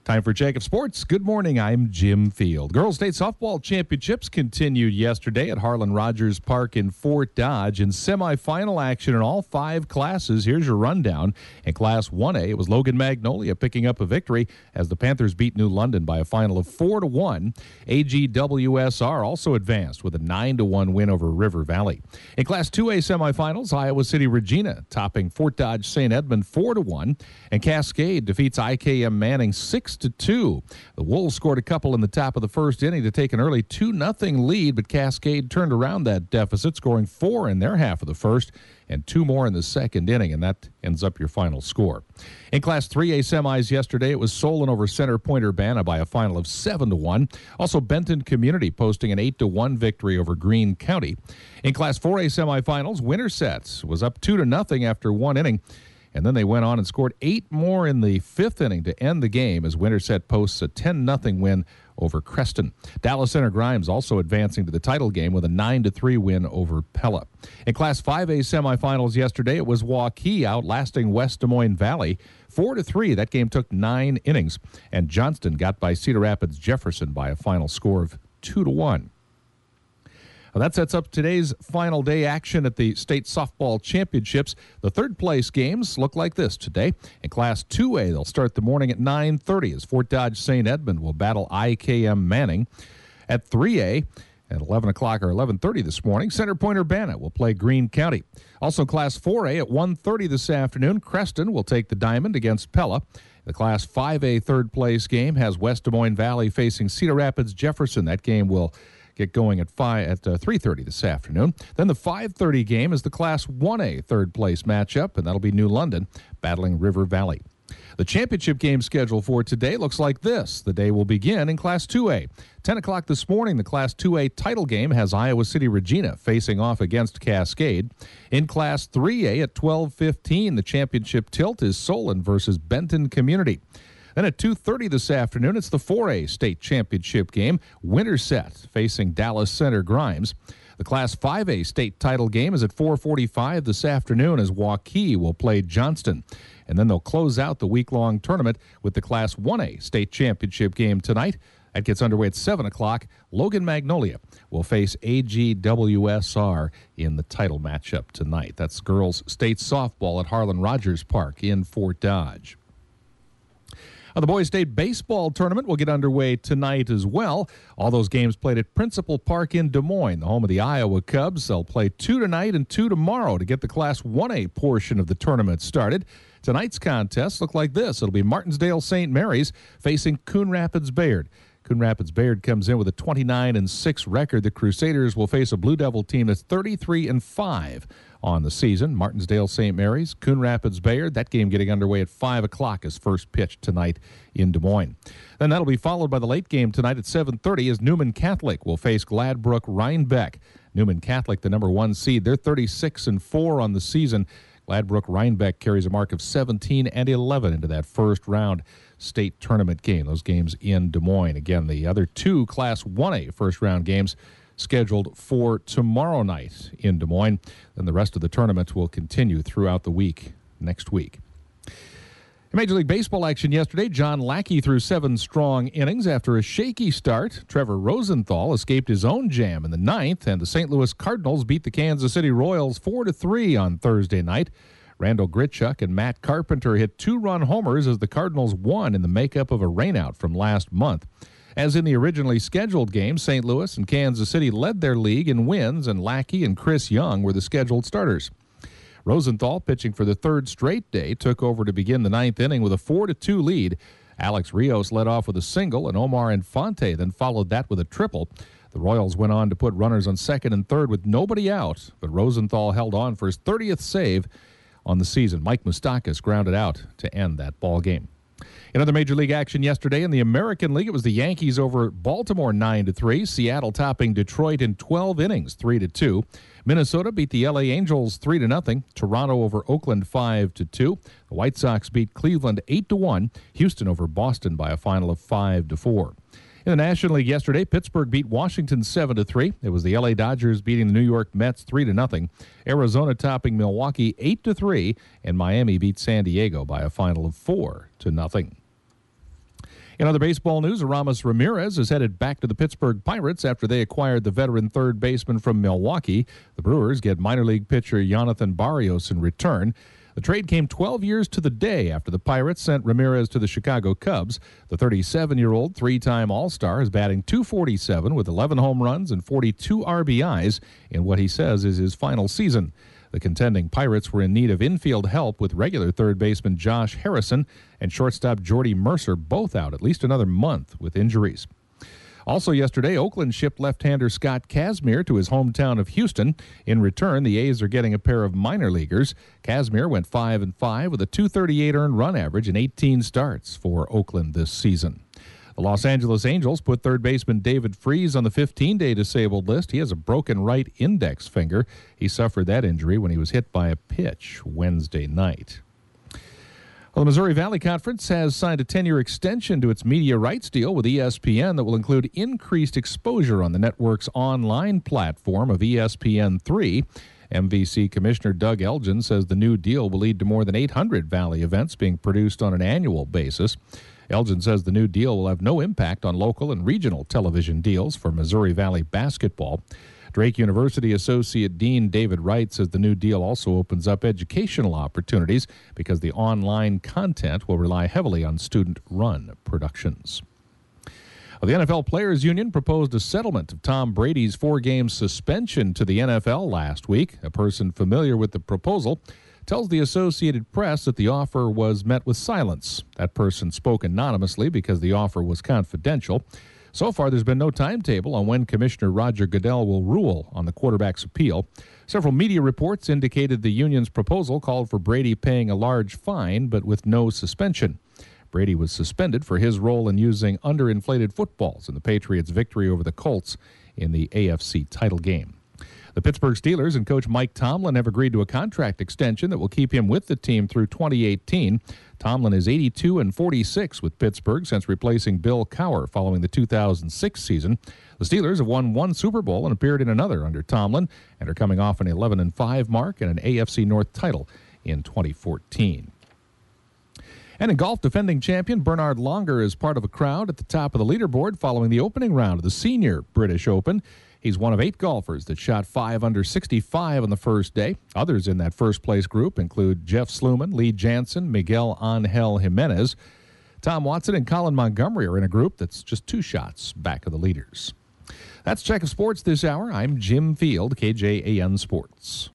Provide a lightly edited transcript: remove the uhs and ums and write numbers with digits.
Time for Jacob Sports. Good morning. I'm Jim Field. Girls State Softball Championships continued yesterday at Harlan Rogers Park in Fort Dodge. In semifinal action in all 5 classes, here's your rundown. In Class 1A, it was Logan Magnolia picking up a victory as the Panthers beat New London by a final of 4-1. AGWSR also advanced with a 9-1 win over River Valley. In Class 2A semifinals, Iowa City Regina topping Fort Dodge St. Edmund 4-1, and Cascade defeats IKM Manning 6-2. The Wolves scored a couple in the top of the first inning to take an early 2-0 lead, but Cascade turned around that deficit, scoring 4 in their half of the first and 2 more in the second inning, and that ends up your final score. In Class 3A semis yesterday, it was Solon over Center Point Urbana by a final of 7-1. Also, Benton Community posting an 8-1 victory over Greene County. In Class 4A semifinals, Winterset was up 2-0 after 1 inning. And then they went on and scored 8 more in the 5th inning to end the game as Winterset posts a 10-0 win over Creston. Dallas Center Grimes also advancing to the title game with a 9-3 win over Pella. In Class 5A semifinals yesterday, it was Waukee outlasting West Des Moines Valley 4-3. That game took 9 innings. And Johnston got by Cedar Rapids Jefferson by a final score of 2-1. Well, that sets up today's final day action at the State Softball Championships. The third-place games look like this today. In Class 2A, they'll start the morning at 9:30 as Fort Dodge St. Edmund will battle IKM Manning. At 3A, at 11 o'clock or 11:30 this morning, Center Point Urbana will play Greene County. Also, Class 4A at 1:30 this afternoon, Creston will take the Diamond against Pella. The Class 5A third-place game has West Des Moines Valley facing Cedar Rapids Jefferson. That game will get going at 3:30 this afternoon. Then the 5:30 game is the Class 1A third-place matchup, and that'll be New London battling River Valley. The championship game schedule for today looks like this. The day will begin in Class 2A. 10 o'clock this morning, the Class 2A title game has Iowa City Regina facing off against Cascade. In Class 3A at 12:15, the championship tilt is Solon versus Benton Community. Then at 2:30 this afternoon, it's the 4A state championship game, Winterset facing Dallas Center Grimes. The Class 5A state title game is at 4:45 this afternoon as Waukee will play Johnston. And then they'll close out the week-long tournament with the Class 1A state championship game tonight. That gets underway at 7 o'clock. Logan Magnolia will face AGWSR in the title matchup tonight. That's girls state softball at Harlan Rogers Park in Fort Dodge. The Boys State Baseball Tournament will get underway tonight as well. All those games played at Principal Park in Des Moines, the home of the Iowa Cubs. They'll play 2 tonight and 2 tomorrow to get the Class 1A portion of the tournament started. Tonight's contests look like this. It'll be Martinsdale St. Mary's facing Coon Rapids Bayard. Coon Rapids Bayard comes in with a 29-6 record. The Crusaders will face a Blue Devil team that's 33-5 on the season. Martinsdale St. Mary's, Coon Rapids Bayard. That game getting underway at 5 o'clock as first pitch tonight in Des Moines. Then that'll be followed by the late game tonight at 7:30 as Newman Catholic will face Gladbrook Rhinebeck. Newman Catholic, the number 1 seed. They're 36-4 on the season. Gladbrook Rhinebeck carries a mark of 17-11 into that first round state tournament game. Those games in Des Moines. Again, the other 2 Class 1A first round games scheduled for tomorrow night in Des Moines. Then the rest of the tournament will continue throughout the week next week. In Major League Baseball action yesterday, John Lackey threw 7 strong innings after a shaky start. Trevor Rosenthal escaped his own jam in the 9th, and the St. Louis Cardinals beat the Kansas City Royals 4-3 on Thursday night. Randall Gritchuk and Matt Carpenter hit 2-run homers as the Cardinals won in the makeup of a rainout from last month. As in the originally scheduled game, St. Louis and Kansas City led their league in wins, and Lackey and Chris Young were the scheduled starters. Rosenthal, pitching for the 3rd straight day, took over to begin the 9th inning with a 4-2 lead. Alex Rios led off with a single, and Omar Infante then followed that with a triple. The Royals went on to put runners on 2nd and 3rd with nobody out, but Rosenthal held on for his 30th save on the season. Mike Moustakas grounded out to end that ball game. In other Major League action yesterday in the American League, it was the Yankees over Baltimore 9-3. Seattle topping Detroit in 12 innings, 3-2. Minnesota beat the LA Angels 3-0. Toronto over Oakland 5-2. The White Sox beat Cleveland 8-1. Houston over Boston by a final of 5-4. In the National League yesterday, Pittsburgh beat Washington 7-3. It was the LA Dodgers beating the New York Mets 3-0. Arizona topping Milwaukee 8-3, and Miami beat San Diego by a final of 4-0. In other baseball news, Aramis Ramirez is headed back to the Pittsburgh Pirates after they acquired the veteran third baseman from Milwaukee. The Brewers get minor league pitcher Jonathan Barrios in return. The trade came 12 years to the day after the Pirates sent Ramirez to the Chicago Cubs. The 37-year-old three-time All-Star is batting .247 with 11 home runs and 42 RBIs in what he says is his final season. The contending Pirates were in need of infield help with regular third baseman Josh Harrison and shortstop Jordy Mercer both out at least another month with injuries. Also yesterday, Oakland shipped left-hander Scott Kazmir to his hometown of Houston. In return, the A's are getting a pair of minor leaguers. Kazmir went 5-5 with a .238 earned run average in 18 starts for Oakland this season. The Los Angeles Angels put third baseman David Freese on the 15-day disabled list. He has a broken right index finger. He suffered that injury when he was hit by a pitch Wednesday night. Well, the Missouri Valley Conference has signed a 10-year extension to its media rights deal with ESPN that will include increased exposure on the network's online platform of ESPN3. MVC Commissioner Doug Elgin says the new deal will lead to more than 800 Valley events being produced on an annual basis. Elgin says the new deal will have no impact on local and regional television deals for Missouri Valley basketball. Drake University Associate Dean David Wright says the new deal also opens up educational opportunities because the online content will rely heavily on student-run productions. The NFL Players Union proposed a settlement of Tom Brady's 4-game suspension to the NFL last week. A person familiar with the proposal tells the Associated Press that the offer was met with silence. That person spoke anonymously because the offer was confidential. So far, there's been no timetable on when Commissioner Roger Goodell will rule on the quarterback's appeal. Several media reports indicated the union's proposal called for Brady paying a large fine, but with no suspension. Brady was suspended for his role in using underinflated footballs in the Patriots' victory over the Colts in the AFC title game. The Pittsburgh Steelers and coach Mike Tomlin have agreed to a contract extension that will keep him with the team through 2018. Tomlin is 82-46 with Pittsburgh since replacing Bill Cowher following the 2006 season. The Steelers have won one Super Bowl and appeared in another under Tomlin and are coming off an 11-5 mark and an AFC North title in 2014. And in golf, defending champion Bernard Longer is part of a crowd at the top of the leaderboard following the opening round of the Senior British Open. He's one of 8 golfers that shot 5 under 65 on the first day. Others in that first-place group include Jeff Sluman, Lee Jansen, Miguel Angel Jimenez. Tom Watson and Colin Montgomery are in a group that's just 2 shots back of the leaders. That's Check of Sports this hour. I'm Jim Field, KJAN Sports.